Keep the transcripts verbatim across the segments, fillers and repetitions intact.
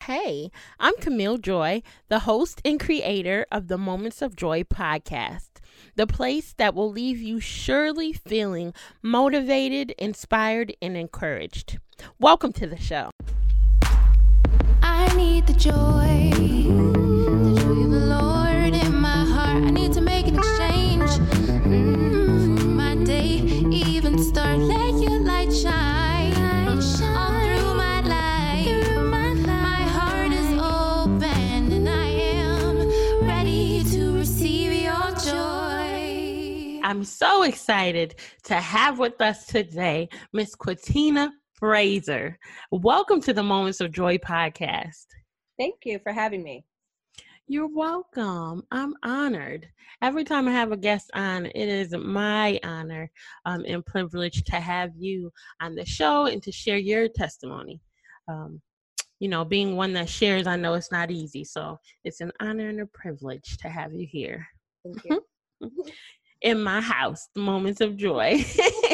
Hey, I'm Camille Joy, the host and creator of the Moments of Joy podcast, the place that will leave you surely feeling motivated, inspired, and encouraged. Welcome to the show. I need the joy, the joy of the Lord in my heart. I need to make an exchange mm, for my day, even start. Let your light shine. I'm so excited to have with us today Miss Quitina Fraser. Welcome to the Moments of Joy podcast. Thank you for having me. You're welcome. I'm honored. Every time I have a guest on, it is my honor um, and privilege to have you on the show and to share your testimony. Um, you know, being one that shares, I know it's not easy. So it's an honor and a privilege to have you here. Thank you. In my house, the Moments of Joy.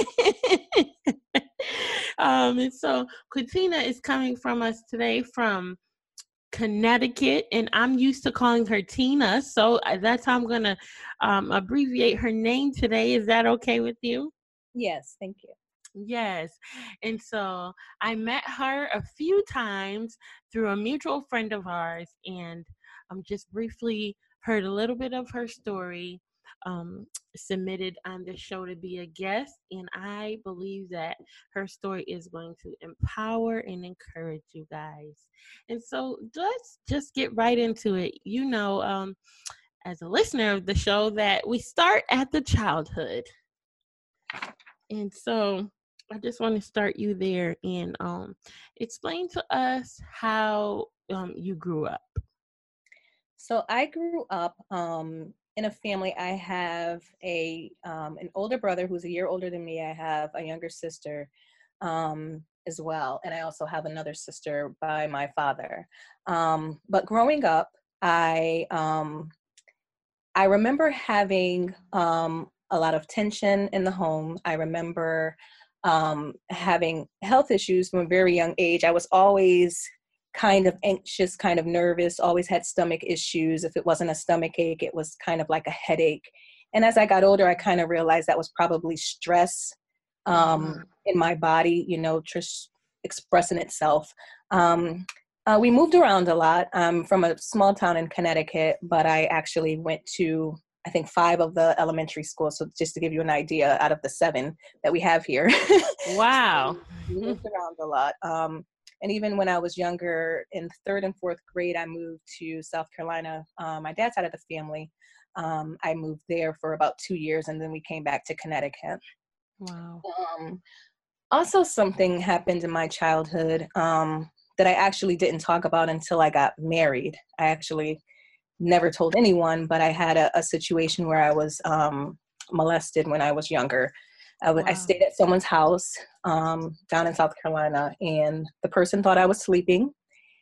um, and so Quitina is coming from us today from Connecticut, and I'm used to calling her Tina, so that's how I'm going to um, abbreviate her name today. Is that okay with you? Yes, thank you. Yes. And so I met her a few times through a mutual friend of ours, and um, just briefly heard a little bit of her story. Um, submitted on the show to be a guest, and I believe that her story is going to empower and encourage you guys. And so let's just get right into it. You know, um, as a listener of the show, that we start at the childhood. And so I just want to start you there and um, explain to us how um, you grew up. So I grew up um, in a family. I have a um, an older brother who's a year older than me. I have a younger sister um, as well, and I also have another sister by my father. Um, but growing up, I um, I remember having um, a lot of tension in the home. I remember um, having health issues from a very young age. I was always kind of anxious, kind of nervous, always had stomach issues. If it wasn't a stomach ache, it was kind of like a headache. And as I got older, I kind of realized that was probably stress um, mm-hmm. in my body, you know, just expressing itself. Um, uh, we moved around a lot. I'm from a small town in Connecticut, but I actually went to, I think, five of the elementary schools. So just to give you an idea, out of the seven that we have here. Wow. So we moved around a lot. Um, And even when I was younger, in third and fourth grade, I moved to South Carolina. Um, my dad's side of the family. Um, I moved there for about two years, and then we came back to Connecticut. Wow. Um, also, something happened in my childhood um, that I actually didn't talk about until I got married. I actually never told anyone, but I had a, a situation where I was um, molested when I was younger. I, w- Wow. I stayed at someone's house um, down in South Carolina, and the person thought I was sleeping.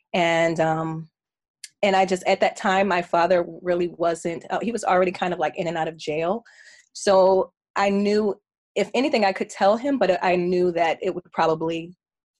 And um, and I just, at that time, my father really wasn't, uh, he was already kind of like in and out of jail. So I knew, if anything, I could tell him, but I knew that it would probably,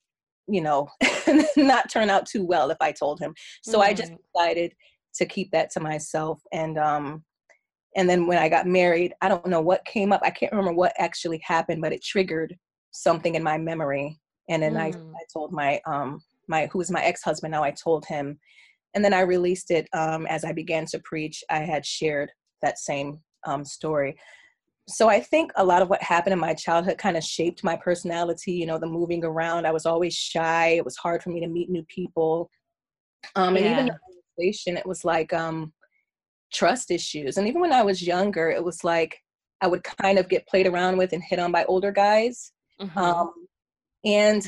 you know, not turn out too well if I told him. So Right. I just decided to keep that to myself. And um, And then when I got married, I don't know what came up. I can't remember what actually happened, but it triggered something in my memory. And then mm. I, I told my, um, my, who was my ex-husband now, I told him. And then I released it um, as I began to preach. I had shared that same um, story. So I think a lot of what happened in my childhood kind of shaped my personality, you know, the moving around. I was always shy. It was hard for me to meet new people. Um, Yeah. And even the conversation, it was like, um, trust issues. And even when I was younger, it was like I would kind of get played around with and hit on by older guys. Mm-hmm. Um, and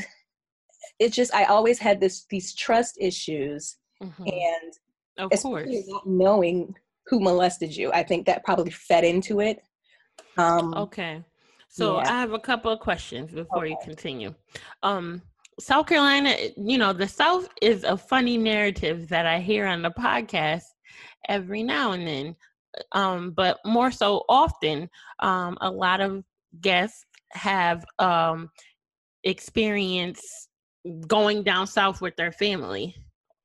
it just, I always had this, these trust issues. Mm-hmm. And of especially course, not knowing who molested you, I think that probably fed into it. Um, okay. So yeah. I have a couple of questions before Okay. you continue. Um, South Carolina, you know, the South is a funny narrative that I hear on the podcast every now and then, um, but more so often, um, a lot of guests have um, experience going down south with their family.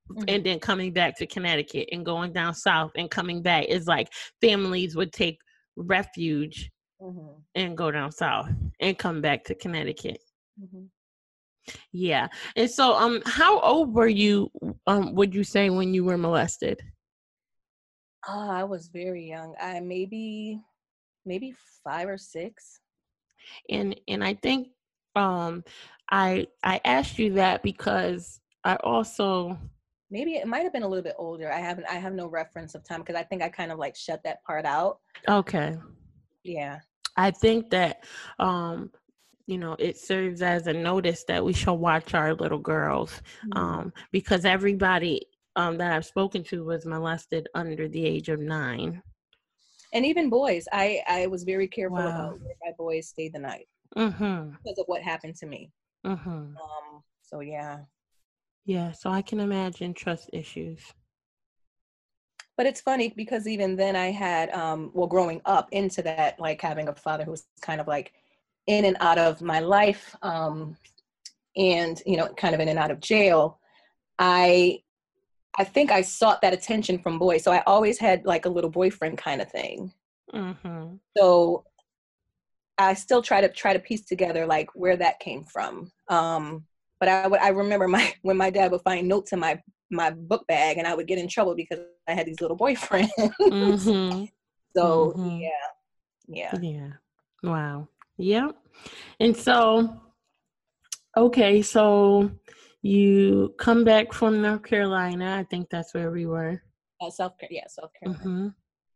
Mm-hmm. and then coming back to Connecticut and going down south and coming back. It's like families would take refuge Mm-hmm. and go down south and come back to Connecticut. Mm-hmm. Yeah. And so um how old were you um would you say when you were molested? Oh, I was very young. I maybe maybe five or six. And and I think um I I asked you that because I also Maybe it might have been a little bit older. I haven't I have no reference of time because I think I kind of like shut that part out. okay. Yeah. I think that um you know, it serves as a notice that we should watch our little girls Mm-hmm. um, because everybody um, that I've spoken to was molested under the age of nine. And even boys, I, I was very careful Wow. about where my boys stayed the night Mm-hmm. because of what happened to me. Mm-hmm. Um, so yeah. Yeah, so I can imagine trust issues. But it's funny because even then I had, um, well, growing up into that, like having a father who was kind of like in and out of my life, um, and, you know, kind of in and out of jail, I I think I sought that attention from boys. So I always had like a little boyfriend kind of thing. Mm-hmm. So I still try to try to piece together like where that came from. Um, but I would I remember my when my dad would find notes in my my book bag and I would get in trouble because I had these little boyfriends. Mm-hmm. So Mm-hmm. yeah, yeah. Yeah. Wow. Yep. And so, okay, so you come back from North Carolina. I think that's where we were. Uh, South yeah, South Carolina. Mm-hmm.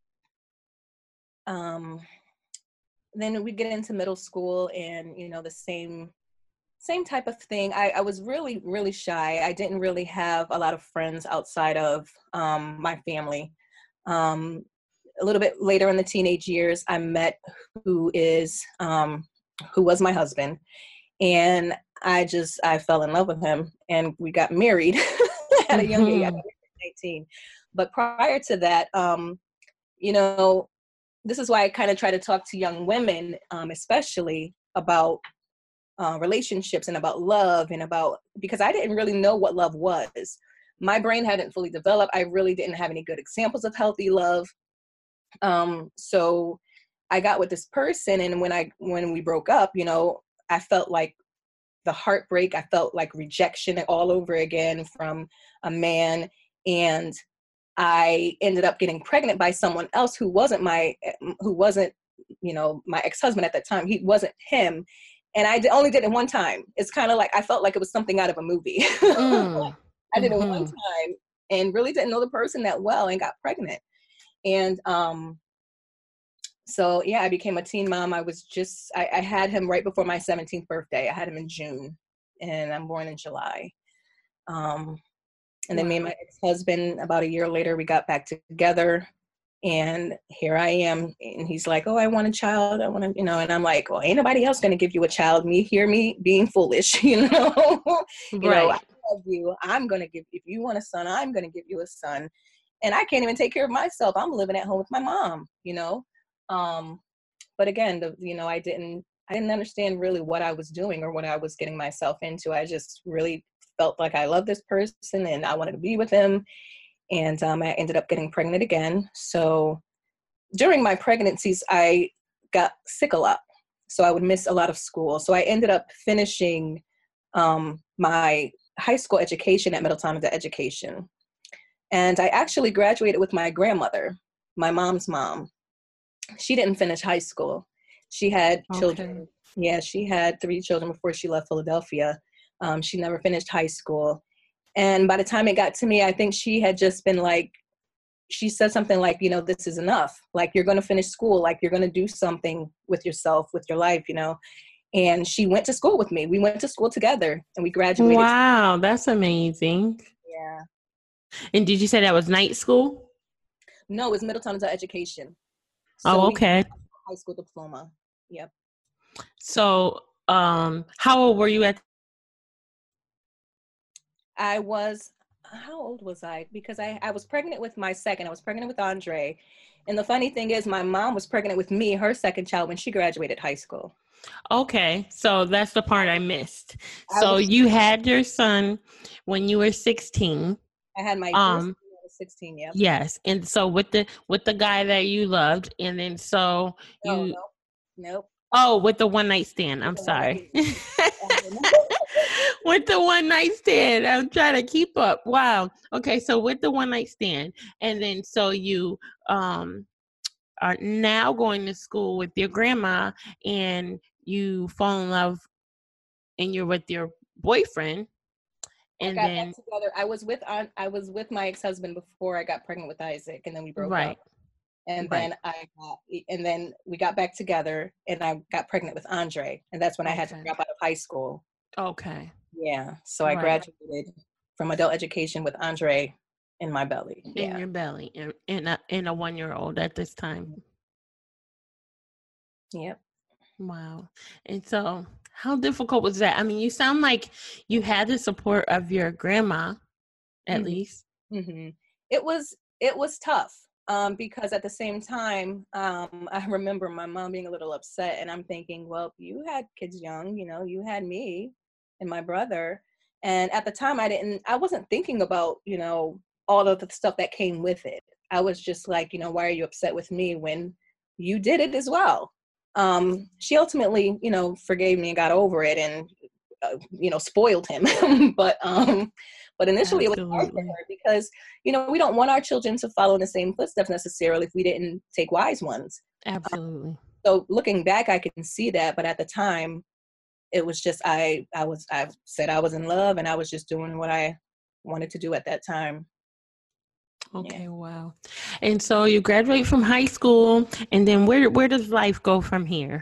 Um, then we get into middle school and you know the same same type of thing. I, I was really really shy. I didn't really have a lot of friends outside of um, my family. Um, a little bit later in the teenage years, I met who is um, who was my husband, and I just I fell in love with him, and we got married at a young age. I got married at nineteen, but prior to that, um, you know, this is why I kind of try to talk to young women, um, especially about uh, relationships and about love and about because I didn't really know what love was. My brain hadn't fully developed. I really didn't have any good examples of healthy love. Um, so I got with this person, and when I when we broke up, you know, I felt like the heartbreak. I felt like rejection all over again from a man, and I ended up getting pregnant by someone else who wasn't my who wasn't you know my ex-husband at that time. He wasn't him, and I only did it one time. It's kind of like I felt like it was something out of a movie. Mm. I did it Mm-hmm. one time and really didn't know the person that well and got pregnant. And um, so, yeah, I became a teen mom. I was just, I, I had him right before my seventeenth birthday. I had him in June and I'm born in July. Um, and then Wow. me and my ex-husband, about a year later, we got back together. And here I am. And he's like, oh, I want a child. I want to, you know, and I'm like, well, ain't nobody else going to give you a child. Me, hear me being foolish, you know, you Right. know, I love you. I'm going to give, if you want a son, I'm going to give you a son. And I can't even take care of myself. I'm living at home with my mom, you know. Um, but again, the, you know, I didn't, I didn't understand really what I was doing or what I was getting myself into. I just really felt like I loved this person and I wanted to be with him. And um, I ended up getting pregnant again. So during my pregnancies, I got sick a lot. So I would miss a lot of school. So I ended up finishing um, my high school education at Middletown Education. And I actually graduated with my grandmother, my mom's mom. She didn't finish high school. She had children. Okay. Yeah, she had three children before she left Philadelphia. Um, she never finished high school. And by the time it got to me, I think she had just been like, she said something like, you know, this is enough. Like, you're going to finish school. Like, you're going to do something with yourself, with your life, you know. And she went to school with me. We went to school together and we graduated. Wow, that's amazing. Yeah. And did you say that was night school? No, it was Middletown Education. So oh, okay. High school diploma. Yep. So, um, how old were you at? I was, how old was I? Because I, I was pregnant with my second. I was pregnant with Andre. And the funny thing is, my mom was pregnant with me, her second child, when she graduated high school. Okay. So that's the part I missed. I so was, you had your son when you were sixteen. I had my first Um, when I was sixteen. Yep. yes. And so with the with the guy that you loved, and then so No, you no, nope. oh, with the one night stand. With I'm the one night sorry. stand. With the one night stand. I'm trying to keep up. Wow. Okay, so with the one night stand, and then so you um are now going to school with your grandma, and you fall in love, and you're with your boyfriend, I and got back then together. I was with Aunt, I was with my ex-husband before I got pregnant with Isaac, and then we broke right, up. And right. then I got, and then we got back together, and I got pregnant with Andre, and that's when I had to Okay. drop out of high school. Okay. Yeah, so I Right. graduated from adult education with Andre in my belly. In Yeah. your belly, in, in a in a one year old at this time. Yep. Wow. And so how difficult was that? I mean, you sound like you had the support of your grandma, at Mm-hmm. least. Mm-hmm. It was it was tough um, because at the same time, um, I remember my mom being a little upset, and I'm thinking, well, you had kids young, you know, you had me and my brother, and at the time, I didn't, I wasn't thinking about, you know, all of the stuff that came with it. I was just like, you know, why are you upset with me when you did it as well? Um, she ultimately, you know, forgave me and got over it, and uh, you know, spoiled him, but um but initially it was hard for Absolutely. her because, you know, we don't want our children to follow in the same footsteps necessarily if we didn't take wise ones. Absolutely. So looking back, I can see that. But at the time, it was just, I, I was, I said I was in love, and I was just doing what I wanted to do at that time. Okay, Yeah. wow. And so you graduate from high school, and then where where does life go from here?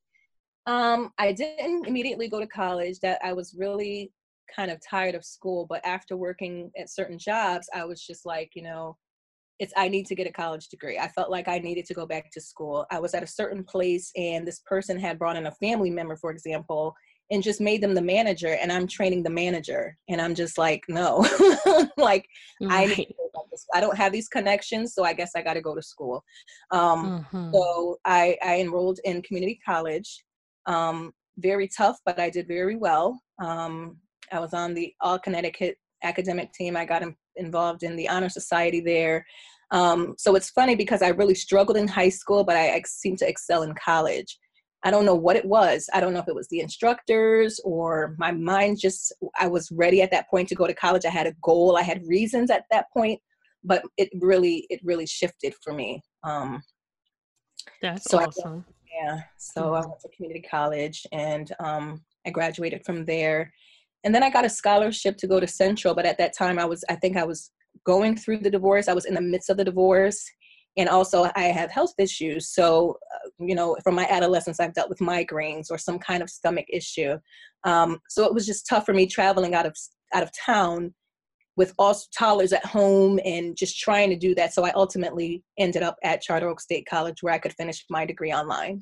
Um, I didn't immediately go to college. That I was really kind of tired of school. But after working at certain jobs, I was just like, you know, it's I need to get a college degree. I felt like I needed to go back to school. I was at a certain place, and this person had brought in a family member, for example, and just made them the manager, and I'm training the manager, and I'm just like, no. Like, I need to Right. go back to school. I don't have these connections, so I guess I got to go to school. Um, Mm-hmm. so I, I enrolled in community college. Um, very tough, but I did very well. Um, I was on the All Connecticut academic team. I got in, involved in the honor society there. Um, so it's funny because I really struggled in high school, but I, I seemed to excel in college. I don't know what it was. I don't know if it was the instructors or my mind just, I was ready at that point to go to college. I had a goal. I had reasons at that point, but it really, it really shifted for me. Um, That's so I awesome. Yeah, so I Mm-hmm. went to community college, and um, I graduated from there. And then I got a scholarship to go to Central, but at that time I was, I think I was going through the divorce. I was in the midst of the divorce. And also I have health issues. So, uh, you know, from my adolescence, I've dealt with migraines or some kind of stomach issue. Um, so it was just tough for me traveling out of, out of town with all toddlers at home and just trying to do that. So I ultimately ended up at Charter Oak State College, where I could finish my degree online.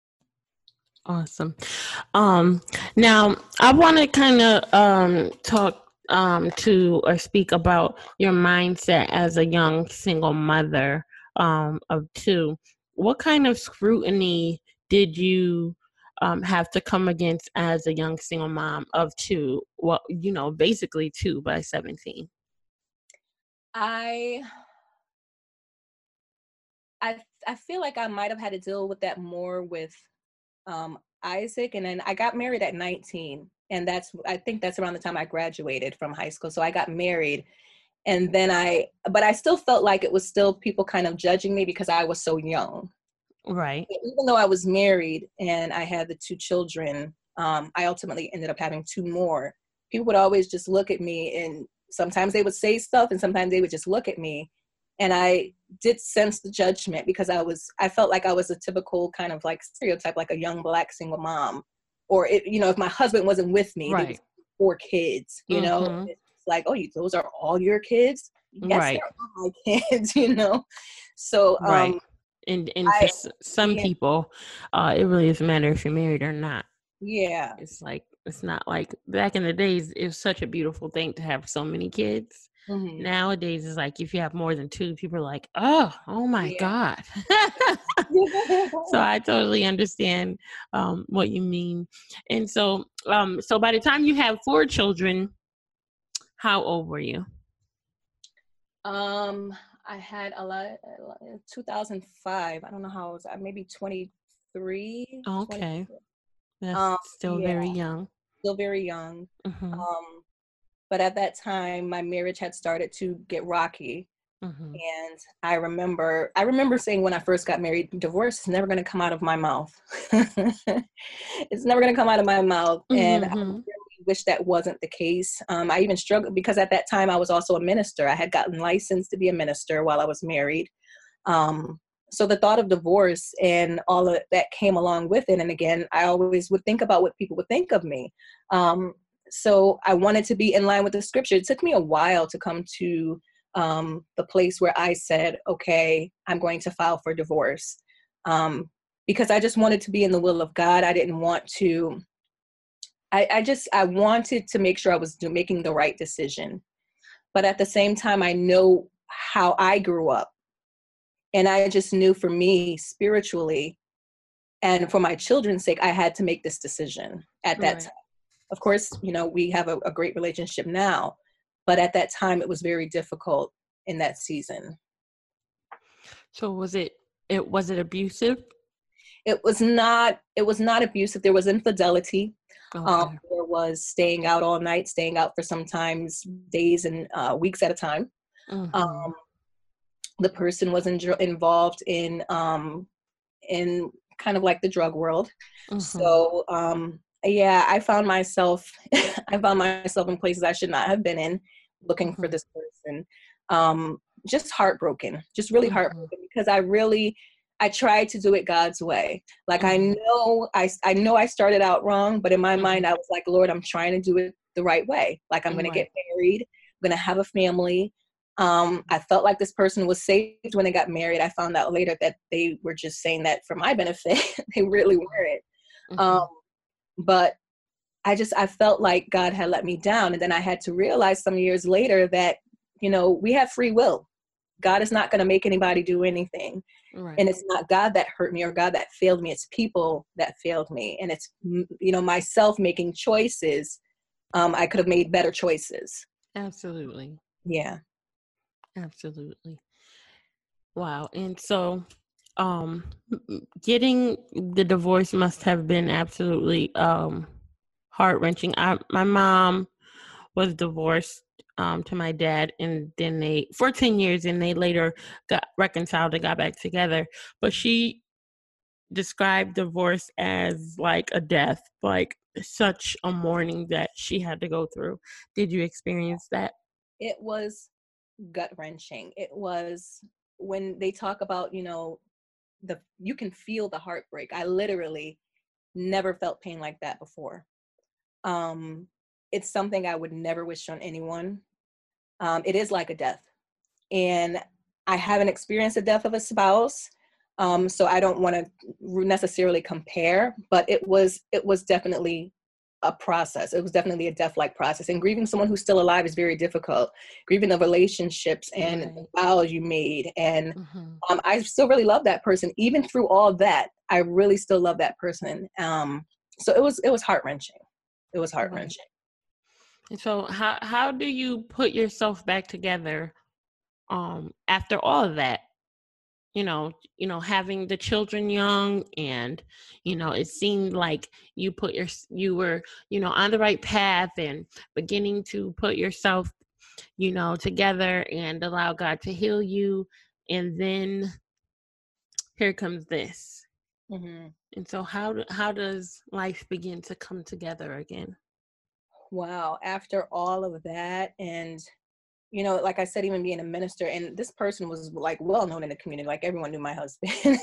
Awesome. Um, now I want to kind of um, talk um, to or speak about your mindset as a young single mother um, of two. What kind of scrutiny did you um, have to come against as a young single mom of two? Well, you know, basically two by seventeen. I I I feel like I might have had to deal with that more with um, Isaac, and then I got married at nineteen, and that's I think that's around the time I graduated from high school. So I got married, and then I, but I still felt like it was still people kind of judging me because I was so young. Right. Even though I was married and I had the two children, um, I ultimately ended up having two more. People would always just look at me, and sometimes they would say stuff, and sometimes they would just look at me. And I did sense the judgment because I was, I felt like I was a typical kind of like stereotype, like a young Black single mom. Or, it, you know, if my husband wasn't with me, there was Right. four kids, you know, Mm-hmm. it's like, oh, you, those are all your kids? Yes, Right. they're all my kids, you know? So, Right. um, And and for I, s- some yeah, people, uh, it really doesn't matter if you're married or not. yeah. It's like it's not like back in the days. It was such a beautiful thing to have so many kids. Mm-hmm. Nowadays, it's like if you have more than two, people are like, "Oh, oh my Yeah. God." So I totally understand um, what you mean. And so, um, so by the time you have four children, how old were you? Um, I had a lot, two thousand five. I don't know how I was, maybe twenty-three, twenty. Okay. That's Um, still yeah, very young. still very young. Mm-hmm. Um, but at that time, my marriage had started to get rocky. Mm-hmm. And I remember, I remember saying when I first got married, divorce is never going to come out of my mouth. It's never going to come out of my mouth. And I Mm-hmm. really wish that wasn't the case. Um, I even struggled because at that time I was also a minister. I had gotten licensed to be a minister while I was married. Um, so the thought of divorce and all of that came along with it. And again, I always would think about what people would think of me. Um, so I wanted to be in line with the scripture. It took me a while to come to um, the place where I said, okay, I'm going to file for divorce. Um, because I just wanted to be in the will of God. I didn't want to, I, I just, I wanted to make sure I was do, making the right decision. But at the same time, I know how I grew up. And I just knew for me spiritually and for my children's sake, I had to make this decision at that Right. time. Of course, you know, we have a, a great relationship now, but at that time it was very difficult in that season. So was it, it was it abusive? It was not, it was not abusive. There was infidelity. Okay. Um, there was staying out all night, staying out for sometimes days and uh, weeks at a time. Mm-hmm. Um, the person was in, involved in, um, in kind of like the drug world. Mm-hmm. So, um, yeah, I found myself, I found myself in places I should not have been in, looking Mm-hmm. for this person. Um, just heartbroken, just really Mm-hmm. heartbroken because I really, I tried to do it God's way. Like, Mm-hmm. I know, I, I know I started out wrong, but in my Mm-hmm. mind, I was like, Lord, I'm trying to do it the right way. Like, I'm going Right. to get married. I'm going to have a family. Um, I felt like this person was saved when they got married. I found out later that they were just saying that for my benefit. They really weren't. Mm-hmm. Um, but I just, I felt like God had let me down. And then I had to realize some years later that, you know, we have free will. God is not going to make anybody do anything. Right. And it's not God that hurt me or God that failed me. It's people that failed me. And it's, you know, myself making choices. Um, I could have made better choices. Absolutely. Yeah. Absolutely. Wow. And so um getting the divorce must have been absolutely um heart-wrenching. I my mom was divorced um to my dad, and then they for ten years, and they later got reconciled and got back together. But she described divorce as like a death, like such a mourning that she had to go through. Did you experience that? It was gut wrenching. It was when they talk about, you know, the, you can feel the heartbreak. I literally never felt pain like that before. Um, it's something I would never wish on anyone. Um, it is like a death. And I haven't experienced the death of a spouse. Um, so I don't want to necessarily compare, but it was, it was definitely a process. It was definitely a death-like process. And grieving someone who's still alive is very difficult. Grieving the relationships and Right. the vows you made. And Mm-hmm. um, I still really love that person. Even through all that, I really still love that person. Um, so it was, it was heart-wrenching. It was heart-wrenching. Right. And so how, how do you put yourself back together um, after all of that? You know, you know, having the children young, and, you know, it seemed like you put your, you were, you know, on the right path and beginning to put yourself, you know, together and allow God to heal you. And then here comes this. Mm-hmm. And so how, do, how does life begin to come together again? Wow. After all of that, and you know, like I said, even being a minister, and this person was like well known in the community, like everyone knew my husband.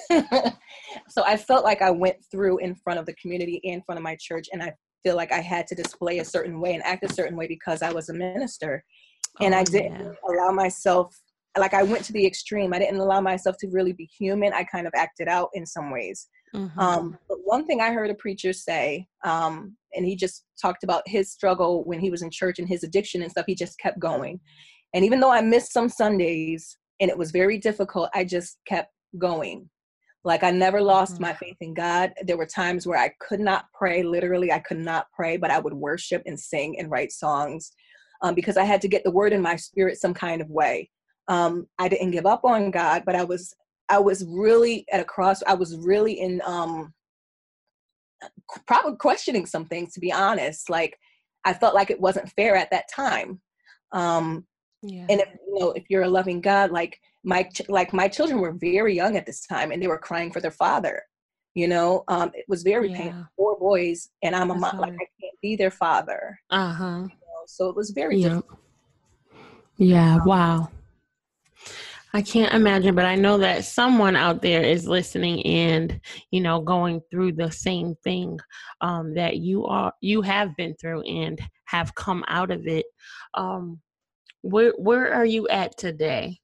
So I felt like I went through in front of the community, in front of my church, and I feel like I had to display a certain way and act a certain way because I was a minister. And Oh, I didn't yeah. allow myself, like I went to the extreme. I didn't allow myself to really be human. I kind of acted out in some ways. Mm-hmm. Um, but one thing I heard a preacher say, um, and he just talked about his struggle when he was in church and his addiction and stuff, he just kept going. And even though I missed some Sundays and it was very difficult, I just kept going. Like I never lost Mm-hmm. my faith in God. There were times where I could not pray. Literally, I could not pray, but I would worship and sing and write songs um, because I had to get the word in my spirit some kind of way. Um, I didn't give up on God, but I was, I was really at a cross. I was really in, um, probably questioning some things, to be honest. Like, I felt like it wasn't fair at that time. Um, Yeah. and if, you know, if you're a loving God, like my, ch- like my children were very young at this time and they were crying for their father, you know, um, it was very Yeah. painful. Four boys and I'm a That's mom, like hard. I can't be their father. Uh-huh. You know, so it was very Yep. difficult. Yeah. Wow. I can't imagine, but I know that someone out there is listening and, you know, going through the same thing um, that you are, you have been through and have come out of it. Um, where where are you at today?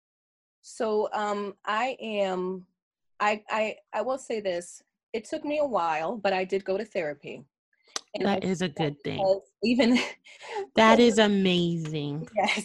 So um, I am, I, I, I will say this, it took me a while, but I did go to therapy. And I That is a good thing. because even That is amazing. yes.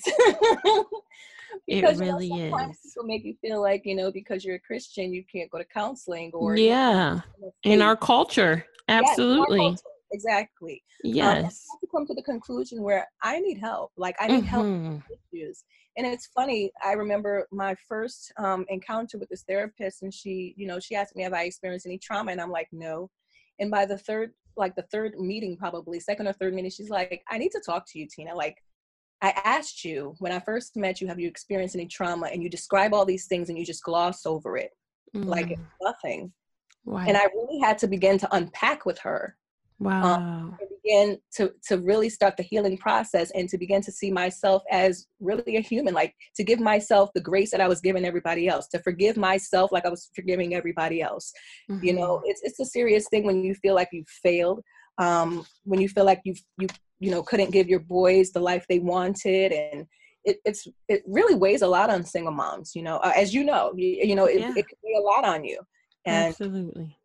It Because you know, really sometimes is. people make you feel like, you know, because you're a Christian, you can't go to counseling or you Yeah. know, In faith. our culture. Yes, in our Absolutely. culture. Exactly. Um, and I Yes. had to come to the conclusion where I need help. Like I need help Mm-hmm. with issues. And it's funny, I remember my first um, encounter with this therapist, and she, you know, she asked me, have I experienced any trauma? And I'm like, no. And by the third, like the third meeting, probably second or third meeting, she's like, I need to talk to you, Tina. Like, I asked you when I first met you, have you experienced any trauma? And you describe all these things and you just gloss over it like it's Mm. nothing. Right. And I really had to begin to unpack with her. Um, Wow. and begin to, to really start the healing process and to begin to see myself as really a human, like to give myself the grace that I was giving everybody else, to forgive myself like I was forgiving everybody else. Mm-hmm. You know, it's it's a serious thing when you feel like you've failed, um, when you feel like you've, you, you know, couldn't give your boys the life they wanted. And it, it's, it really weighs a lot on single moms, you know, uh, as you know, you, you know, it, Yeah. it can weigh a lot on you. And Absolutely.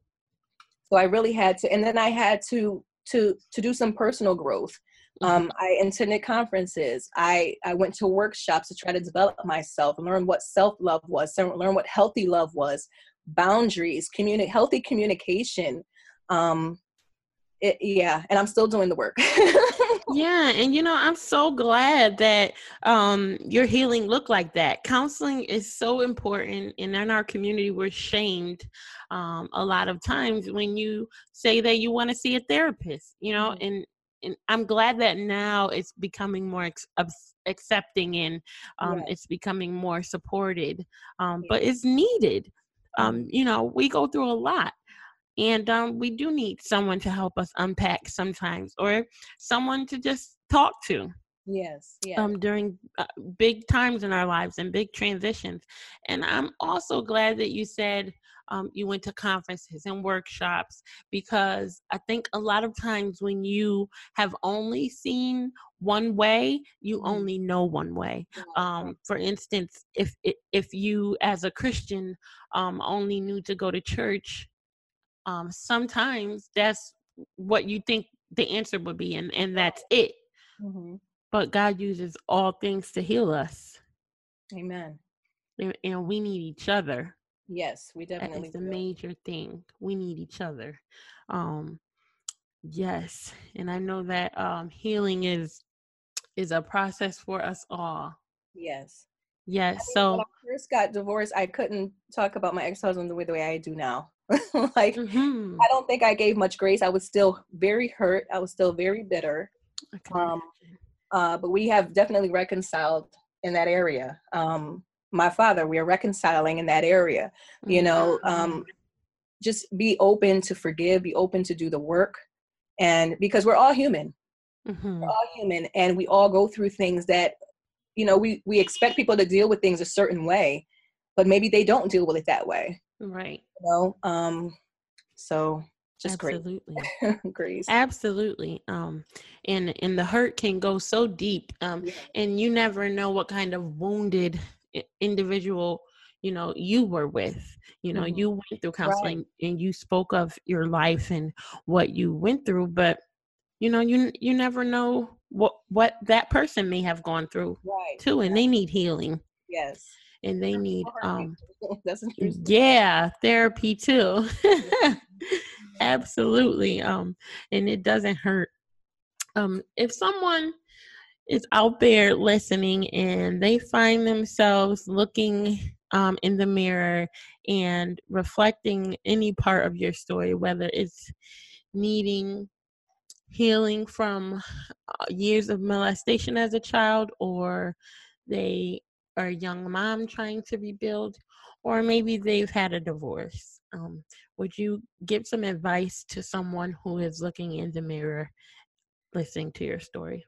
so I really had to, and then I had to, to, to do some personal growth. Um, I attended conferences. I, I went to workshops to try to develop myself and learn what self-love was, so learn what healthy love was, boundaries, communi- healthy communication. Um, it, yeah. And I'm still doing the work. Yeah, and you know, I'm so glad that um your healing looked like that. Counseling is so important, and in our community, we're shamed um a lot of times when you say that you want to see a therapist, you know, Mhm. and and I'm glad that now it's becoming more ex- abs- accepting and um Yeah. it's becoming more supported. Um, Yeah. but it's needed. Um, Mhm. you know, we go through a lot. And um, we do need someone to help us unpack sometimes, or someone to just talk to Yes. Yes. um, during uh, big times in our lives and big transitions. And I'm also glad that you said um, you went to conferences and workshops, because I think a lot of times when you have only seen one way, you Mhm. only know one way. Right, right. Um, for instance, if if you as a Christian um, only knew to go to church, um, sometimes that's what you think the answer would be, and, and that's it. Mhm. But God uses all things to heal us, Amen. and, and we need each other. Yes, we That is definitely the do. major thing. We need each other. Um, yes, and I know that um, healing is is a process for us all. Yes. I Yes. mean, when I So, first got divorced, I couldn't talk about my ex-husband the way the way I do now. Like, mm-hmm. I don't think I gave much grace. I was still very hurt. I was still very bitter. I can Um, imagine. uh, but we have definitely reconciled in that area. Um, my father, we are reconciling in that area. You know, um, just be open to forgive, be open to do the work, and because we're all human, Mm-hmm. we're all human, and we all go through things that, you know, we we expect people to deal with things a certain way, but maybe they don't deal with it that way. Right. You know, um, so just great, Absolutely. grace. Absolutely. Um, and and the hurt can go so deep. Um, Yeah. and you never know what kind of wounded i- individual, you know, you were with. You know, Mhm. you went through Right, counseling and you spoke of your life and what you went through, but you know, you you never know what what that person may have gone through right, too, and right. they need healing, Yes. and they need People hurt um people. That's interesting. yeah, therapy too. Yeah. Yeah. Absolutely. Um, and it doesn't hurt. Um, if someone is out there listening and they find themselves looking um, in the mirror and reflecting any part of your story, whether it's needing healing from uh, years of molestation as a child, or they are a young mom trying to rebuild, or maybe they've had a divorce. Um, would you give some advice to someone who is looking in the mirror, listening to your story?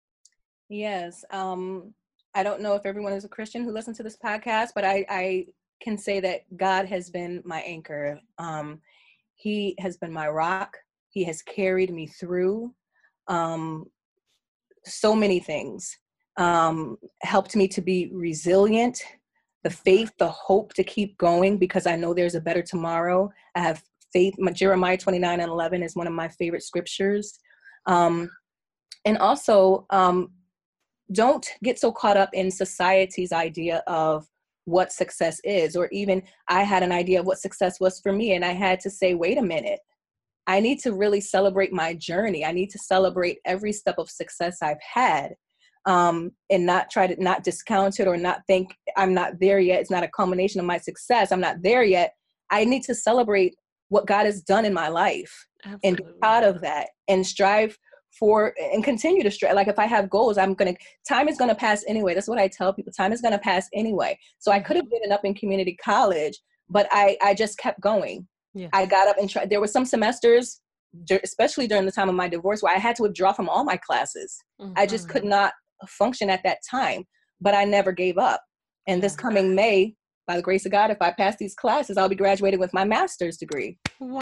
Yes. Um, I don't know if everyone is a Christian who listens to this podcast, but I, I can say that God has been my anchor. Um, he has been my rock. He has carried me through um, so many things, um, helped me to be resilient, the faith, the hope to keep going because I know there's a better tomorrow. I have faith. Jeremiah twenty-nine and eleven is one of my favorite scriptures. Um, and also, um, don't get so caught up in society's idea of what success is, or even I had an idea of what success was for me. And I had to say, wait a minute, I need to really celebrate my journey. I need to celebrate every step of success I've had, um, and not try to not discount it or not think I'm not there yet. It's not a culmination of my success. I'm not there yet. I need to celebrate what God has done in my life. Absolutely. And be proud of that and strive for and continue to strive. Like if I have goals, I'm going to, time is going to pass anyway. That's what I tell people. Time is going to pass anyway. So I could have given up in community college, but I, I just kept going. Yeah. I got up and tried. There were some semesters, especially during the time of my divorce, where I had to withdraw from all my classes. Mm-hmm. I just could not function at that time, but I never gave up. And this coming May, by the grace of God, if I pass these classes, I'll be graduating with my master's degree.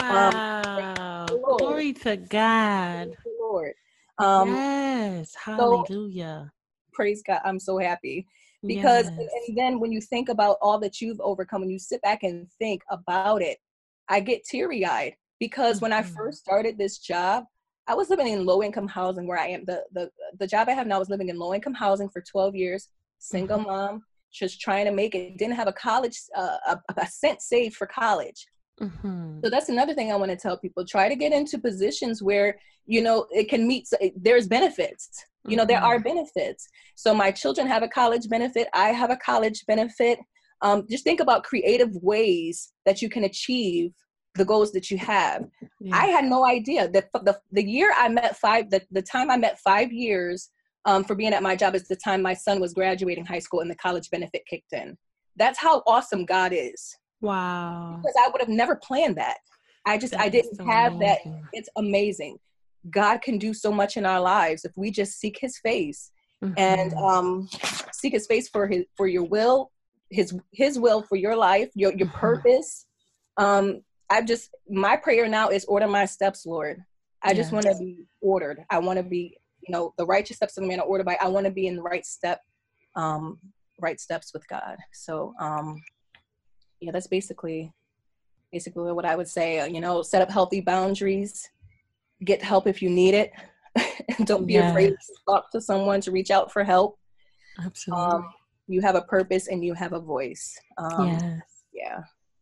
Wow. Um, Glory to God. Thank you, Lord. Um, yes. Hallelujah. So, praise God. I'm so happy. Because, yes. and, and then when you think about all that you've overcome, when you sit back and think about it, I get teary-eyed because mm-hmm. when I first started this job, I was living in low-income housing where I am. The, the, the job I have now is living in low-income housing for twelve years, single mm-hmm. mom, just trying to make it. Didn't have a college, uh, a, a cent saved for college. Mm-hmm. So that's another thing I want to tell people. Try to get into positions where, you know, it can meet, there's benefits. You mm-hmm. know, there are benefits. So my children have a college benefit. I have a college benefit. Um, just think about creative ways that you can achieve the goals that you have. Yeah. I had no idea that the, the year I met five, the, the time I met five years um, for being at my job is the time my son was graduating high school and the college benefit kicked in. That's how awesome God is. Wow. Because I would have never planned that. I just, that I didn't so have amazing. that. It's amazing. God can do so much in our lives if we just seek his face mm-hmm. and um, seek his face for his, for your will, his, his will for your life, your, your mm-hmm. purpose. Um, I just, my prayer now is order my steps, Lord. I yes. just want to be ordered. I want to be, you know, the righteous steps of a man are ordered by, I want to be in the right step, um, right steps with God. So, um, yeah, that's basically, basically what I would say. You know, set up healthy boundaries, get help if you need it. Don't be yes. afraid to talk to someone, to reach out for help. Absolutely. Um, you have a purpose and you have a voice. Um, yes. Yeah.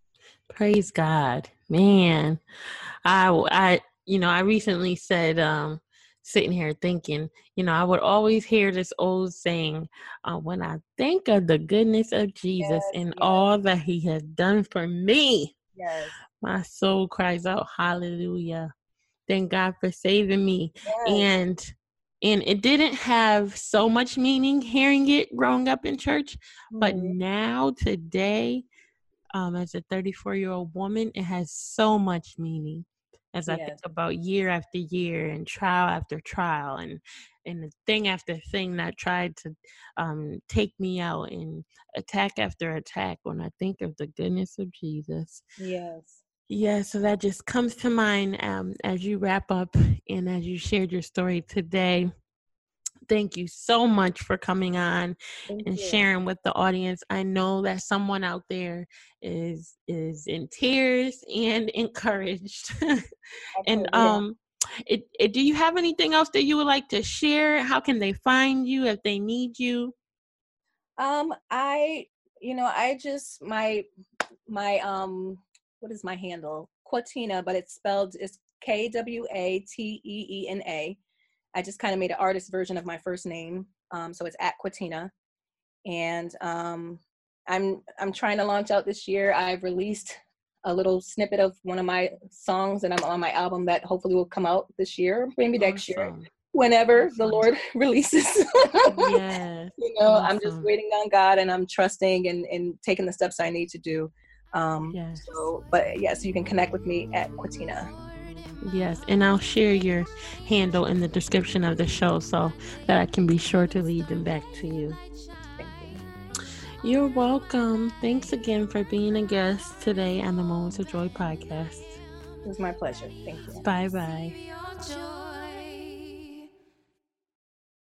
Praise God, man. I, I, you know, I recently said, um, sitting here thinking, you know, I would always hear this old saying, uh, when I think of the goodness of Jesus yes, and yes. all that he has done for me, yes. my soul cries out, hallelujah. Thank God for saving me. Yes. And, and it didn't have so much meaning hearing it growing up in church, mm-hmm. but now today, um, as a thirty-four year old woman, it has so much meaning. As I yes. think about year after year and trial after trial and and thing after thing that tried to um, take me out and attack after attack, when I think of the goodness of Jesus. Yes. Yeah, so that just comes to mind um, as you wrap up and as you shared your story today. Thank you so much for coming on Thank and you. sharing with the audience. I know that someone out there is is in tears and encouraged. and um, it, it, do you have anything else that you would like to share? How can they find you if they need you? Um, I, you know, I just my my um, what is my handle? Quatina, but it's spelled it's K W A T E E N A. I just kind of made an artist version of my first name. Um, so it's at Quatina. And um, I'm I'm trying to launch out this year. I've released a little snippet of one of my songs that I'm on my album that hopefully will come out this year, maybe next year, Awesome. whenever Awesome. the Lord releases. Yes. You know, Awesome. I'm just waiting on God, and I'm trusting and, and taking the steps I need to do. Um, yes. So, but yeah, so you can connect with me at Quatina. Yes, and I'll share your handle in the description of the show so that I can be sure to lead them back to you. Thank you. You're welcome. Thanks again for being a guest today on the Moments of Joy podcast. It was my pleasure. Thank you. Bye bye.